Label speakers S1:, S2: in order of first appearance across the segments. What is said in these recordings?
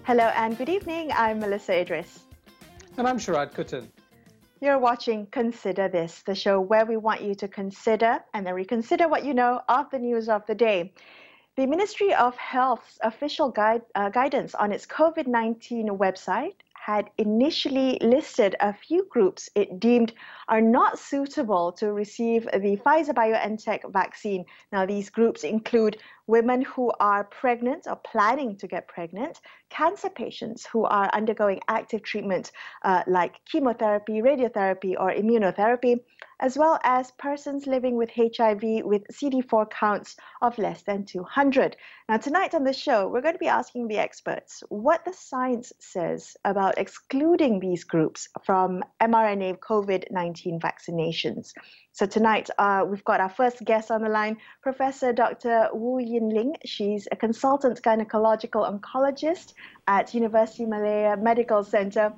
S1: Hello and good evening. I'm Melissa Idris.
S2: And I'm Sharad Kuttan.
S1: You're watching Consider This, the show where we want you to consider and then reconsider what you know of the news of the day. The Ministry of Health's official guidance on its COVID-19 website had initially listed a few groups it deemed are not suitable to receive the Pfizer-BioNTech vaccine. Now, these groups include women who are pregnant or planning to get pregnant, cancer patients who are undergoing active treatment like chemotherapy, radiotherapy, or immunotherapy, as well as persons living with HIV with CD4 counts of less than 200. Now, tonight on the show, we're going to be asking the experts what the science says about excluding these groups from mRNA COVID-19 vaccinations. So tonight, we've got our first guest on the line, Professor Dr. Wu Yinling. She's a consultant gynecological oncologist at University Malaya Medical Center.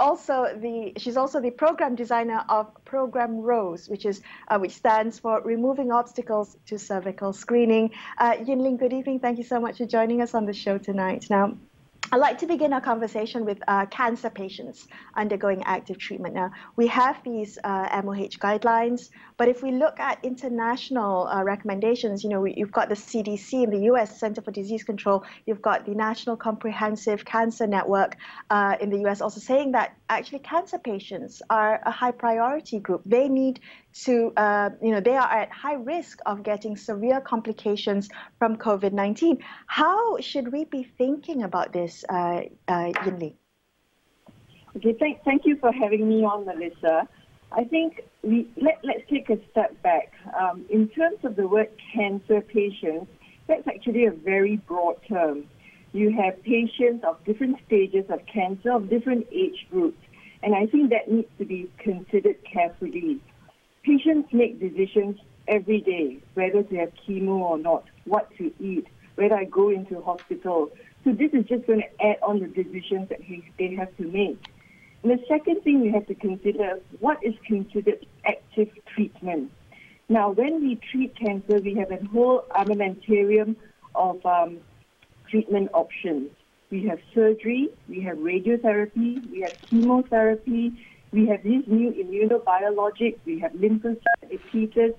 S1: She's also the program designer of Program ROSE, which stands for Removing Obstacles to Cervical Screening. Yinling, good evening. Thank you so much for joining us on the show tonight. Now, I'd like to begin our conversation with cancer patients undergoing active treatment. Now, we have these MOH guidelines, but if we look at international recommendations, you've got the CDC in the US, Center for Disease Control, you've got the National Comprehensive Cancer Network in the US also saying that actually cancer patients are a high priority group. They need to, they are at high risk of getting severe complications from COVID-19. How should we be thinking about this, Yinling?
S3: Okay, thank you for having me on, Melissa. I think let's take a step back. In terms of the word cancer patients, that's actually a very broad term. You have patients of different stages of cancer, of different age groups, and I think that needs to be considered carefully. Patients make decisions every day, whether to have chemo or not, what to eat, whether I go into hospital. So this is just going to add on the decisions that they have to make. And the second thing you have to consider, what is considered active treatment? Now, when we treat cancer, we have a whole armamentarium of treatment options. We have surgery, we have radiotherapy, we have chemotherapy, we have these new immunobiologics, we have lymphocyte depleters,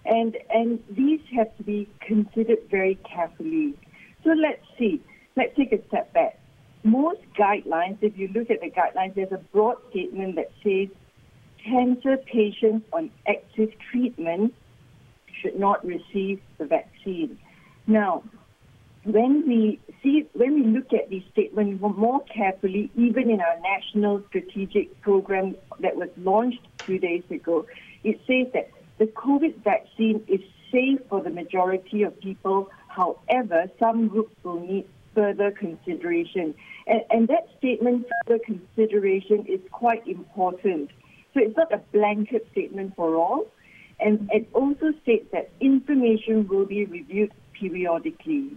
S3: and these have to be considered very carefully. So let's take a step back. Most guidelines, if you look at the guidelines, there's a broad statement that says cancer patients on active treatment should not receive the vaccine. Now, when we look at these statements more carefully, even in our national strategic program that was launched 2 days ago, it says that the COVID vaccine is safe for the majority of people. However, some groups will need further consideration. And that statement, further consideration, is quite important. So it's not a blanket statement for all. And it also states that information will be reviewed periodically.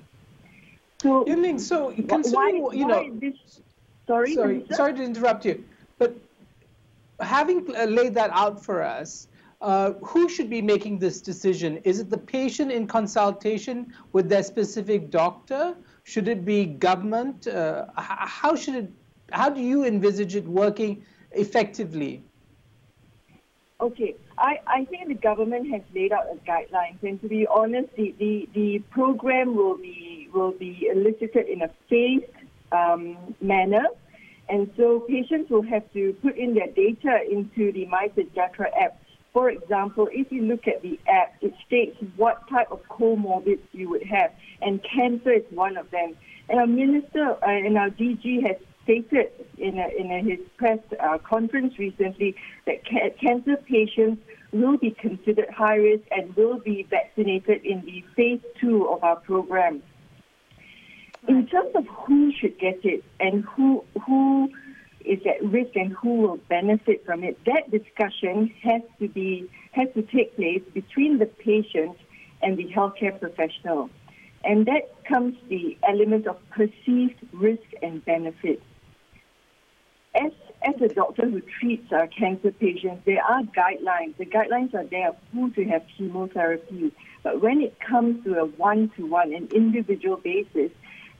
S3: So,
S2: Yinling, so considering,
S3: Sorry
S2: to interrupt you, but having laid that out for us, who should be making this decision? Is it the patient in consultation with their specific doctor? Should it be government? How do you envisage it working effectively?
S3: Okay, I think the government has laid out a guidelines, and to be honest, the program will be elicited in a phased manner, and so patients will have to put in their data into the MySejahtera app. For example, if you look at the app, it states what type of comorbids you would have, and cancer is one of them. And our minister and our DG has stated in his press conference recently that cancer patients will be considered high risk and will be vaccinated in the phase 2 of our program. In terms of who should get it and who is at risk and who will benefit from it, that discussion has to take place between the patient and the healthcare professional. And that comes the element of perceived risk and benefit. As a doctor who treats our cancer patients, there are guidelines. The guidelines are there of who to have chemotherapy. But when it comes to a one-to-one, an individual basis,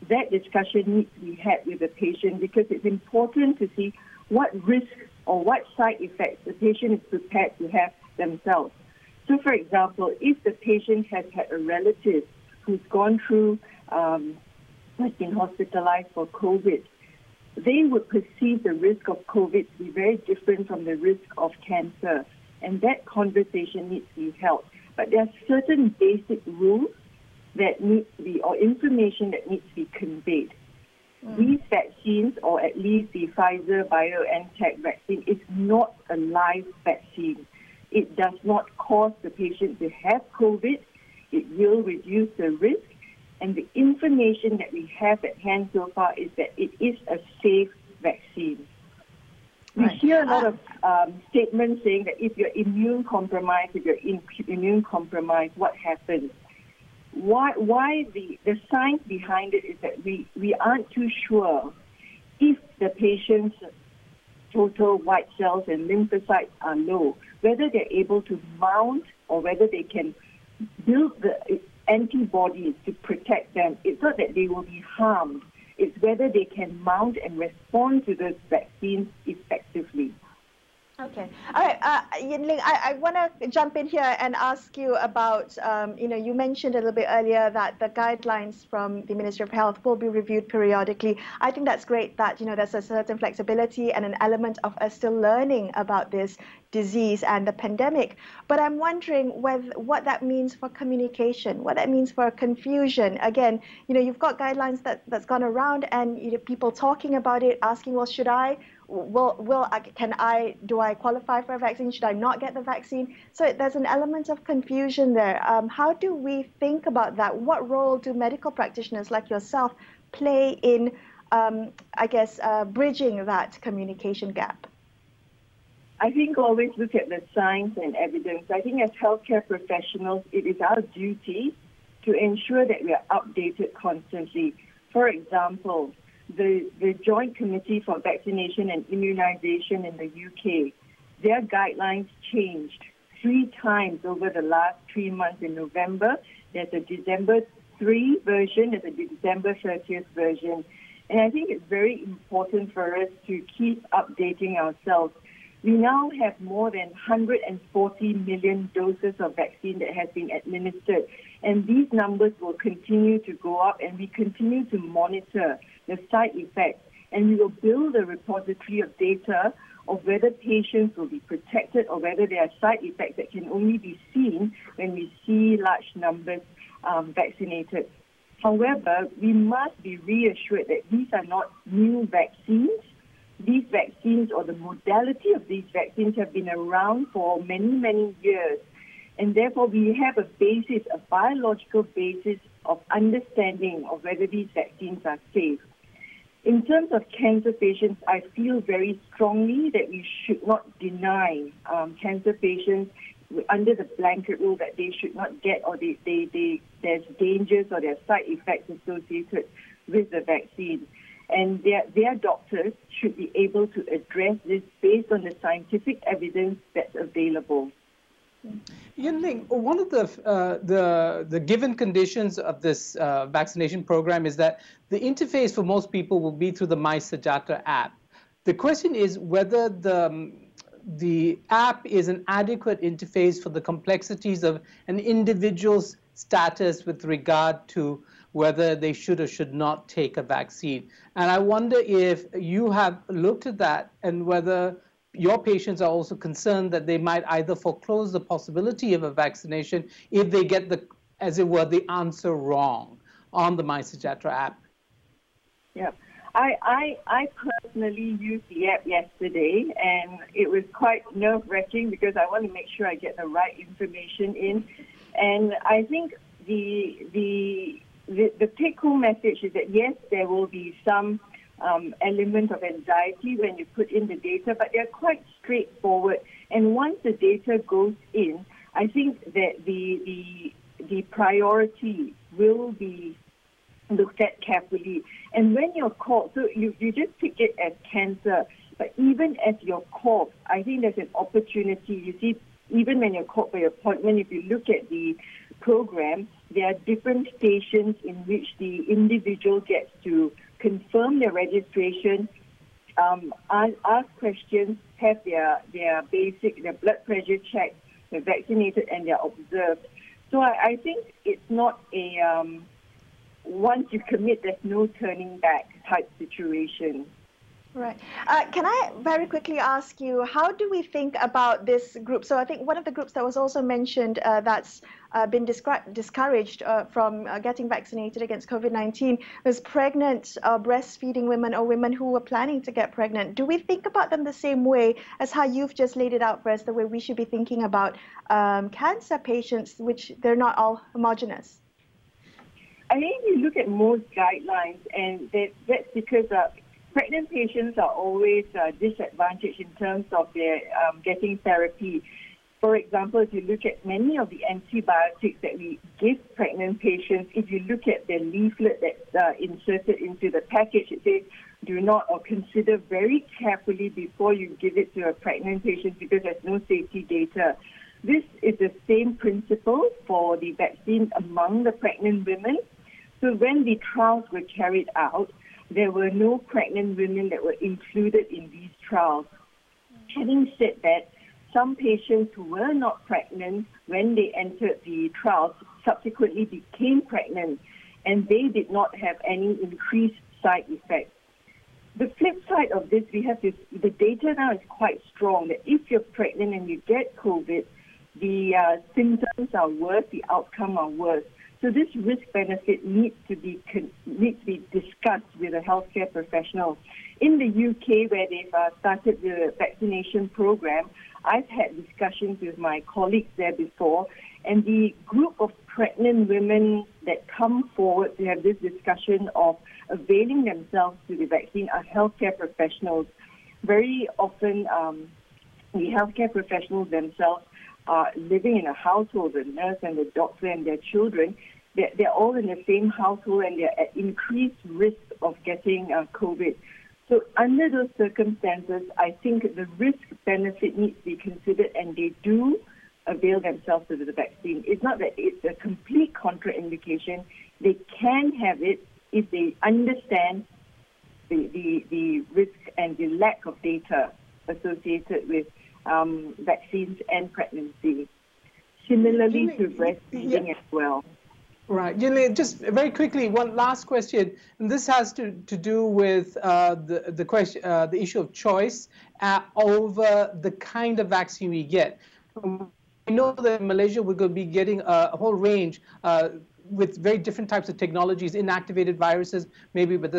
S3: that discussion needs to be had with the patient, because it's important to see what risk or what side effects the patient is prepared to have themselves. So, for example, if the patient has had a relative who's gone through, has been hospitalized for COVID, they would perceive the risk of COVID to be very different from the risk of cancer. And that conversation needs to be held. But there are certain basic rules that need to be, or information that needs to be conveyed. These vaccines, or at least the Pfizer-BioNTech vaccine, is not a live vaccine. It does not cause the patient to have COVID. It will reduce the risk. And the information that we have at hand so far is that it is a safe vaccine. We hear a lot of statements saying that if you're immune compromised, what happens? Why the science behind it is that we aren't too sure if the patient's total white cells and lymphocytes are low, whether they're able to mount or whether they can build the antibodies to protect them. It's not that they will be harmed. It's whether they can mount and respond to those vaccines effectively.
S1: Okay. All right. Yin Ling, I want to jump in here and ask you about, you mentioned a little bit earlier that the guidelines from the Ministry of Health will be reviewed periodically. I think that's great that, there's a certain flexibility and an element of us still learning about this disease and the pandemic. But I'm wondering what that means for communication, what that means for confusion. Again, you've got guidelines that's gone around and people talking about it, asking, well, should I? Do I qualify for a vaccine? Should I not get the vaccine? So there's an element of confusion there. How do we think about that? What role do medical practitioners like yourself play in, bridging that communication gap?
S3: I think always look at the science and evidence. I think as healthcare professionals, it is our duty to ensure that we are updated constantly. For example, the Joint Committee for Vaccination and Immunization in the UK, their guidelines changed 3 times over the last 3 months. In November, there's a December 3 version, there's a December 30th version. And I think it's very important for us to keep updating ourselves. We now have more than 140 million doses of vaccine that has been administered. And these numbers will continue to go up, and we continue to monitor the side effects. And we will build a repository of data of whether patients will be protected or whether there are side effects that can only be seen when we see large numbers vaccinated. However, we must be reassured that these are not new vaccines. These vaccines, or the modality of these vaccines, have been around for many, many years. And therefore, we have a basis, a biological basis of understanding of whether these vaccines are safe. In terms of cancer patients, I feel very strongly that we should not deny cancer patients under the blanket rule that they should not get, or there's dangers or there are side effects associated with the vaccine. And their doctors should be able to address this based on the scientific evidence that's available.
S2: Yin Ling, one of the given conditions of this vaccination program is that the interface for most people will be through the MySejahtera app. The question is whether the app is an adequate interface for the complexities of an individual's status with regard to whether they should or should not take a vaccine. And I wonder if you have looked at that and whether your patients are also concerned that they might either foreclose the possibility of a vaccination if they get the answer wrong on the MySejahtera app.
S3: Yeah, I personally used the app yesterday, and it was quite nerve-wracking because I want to make sure I get the right information in. And I think the take-home message is that yes, there will be some element of anxiety when you put in the data, but they're quite straightforward. And once the data goes in, I think that the priority will be looked at carefully. And when you're called, so you just pick it as cancer, but even as you're called, I think there's an opportunity. You see, even when you're called for your appointment, if you look at the program, there are different stations in which the individual gets to confirm their registration, ask questions, have their blood pressure checked, they're vaccinated, and they're observed. So I think it's not a once you commit, there's no turning back type situation.
S1: Right. Can I very quickly ask you, how do we think about this group? So I think one of the groups that was also mentioned that's been discouraged from getting vaccinated against COVID-19 was pregnant breastfeeding women or women who were planning to get pregnant. Do we think about them the same way as how you've just laid it out for us, the way we should be thinking about cancer patients, which they're not all homogenous?
S3: I think you look at most guidelines, and that's because pregnant patients are always disadvantaged in terms of their getting therapy. For example, if you look at many of the antibiotics that we give pregnant patients, if you look at the leaflet that's inserted into the package, it says do not or consider very carefully before you give it to a pregnant patient because there's no safety data. This is the same principle for the vaccine among the pregnant women. So when the trials were carried out, there were no pregnant women that were included in these trials. Having said that, some patients who were not pregnant when they entered the trials subsequently became pregnant, and they did not have any increased side effects. The flip side of this, the data now is quite strong that if you're pregnant and you get COVID, the symptoms are worse, the outcome are worse. So this risk-benefit needs to be discussed with a healthcare professional. In the UK, where they've started the vaccination program, I've had discussions with my colleagues there before, and the group of pregnant women that come forward to have this discussion of availing themselves to the vaccine are healthcare professionals. Very often, the healthcare professionals themselves are living in a household, the nurse and the doctor and their children. They're all in the same household, and they're at increased risk of getting COVID. So under those circumstances, I think the risk-benefit needs to be considered, and they do avail themselves of the vaccine. It's not that it's a complete contraindication. They can have it if they understand the risk and the lack of data associated with vaccines and pregnancy. Similarly to breastfeeding as well.
S2: Right. Yinli, just very quickly, one last question. And this has to do with the question, the issue of choice over the kind of vaccine we get. We know that in Malaysia we're going to be getting a whole range with very different types of technologies, inactivated viruses, maybe with the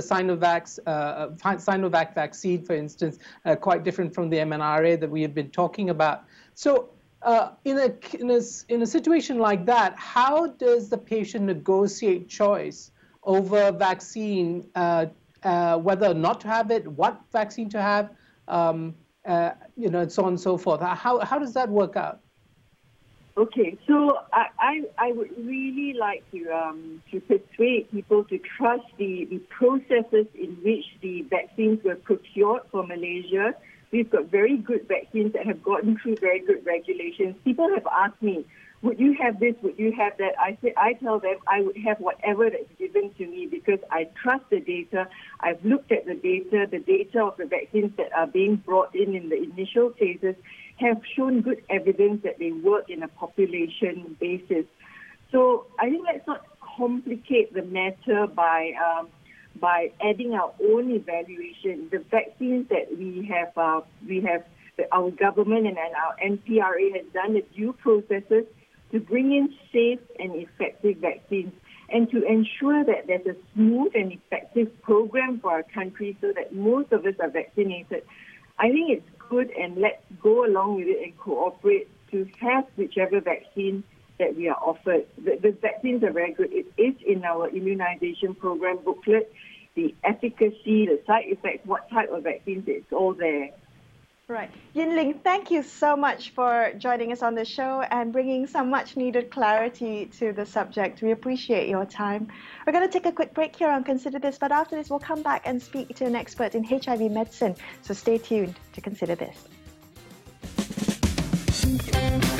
S2: Sinovac vaccine, for instance, quite different from the mRNA that we have been talking about. So in a situation like that, how does the patient negotiate choice over vaccine, whether or not to have it, what vaccine to have, and so on and so forth? How does that work out?
S3: Okay, so I would really like to persuade people to trust the processes in which the vaccines were procured for Malaysia. We've got very good vaccines that have gotten through very good regulations. People have asked me, would you have this, would you have that? I tell them I would have whatever that's given to me because I trust the data. I've looked at the data of the vaccines that are being brought in the initial phases have shown good evidence that they work in a population basis. So I think let's not complicate the matter by adding our own evaluation. The vaccines that we have our government and our NPRA has done the due processes to bring in safe and effective vaccines and to ensure that there's a smooth and effective program for our country so that most of us are vaccinated. I think it's good, and let's go along with it and cooperate to have whichever vaccine that we are offered. The vaccines are very good. It is in our immunization program booklet. The efficacy, the side effects, what type of vaccines, it's all there.
S1: Right. Yinling, thank you so much for joining us on the show and bringing some much needed clarity to the subject. We appreciate your time. We're going to take a quick break here on Consider This, but after this, we'll come back and speak to an expert in HIV medicine. So stay tuned to Consider This.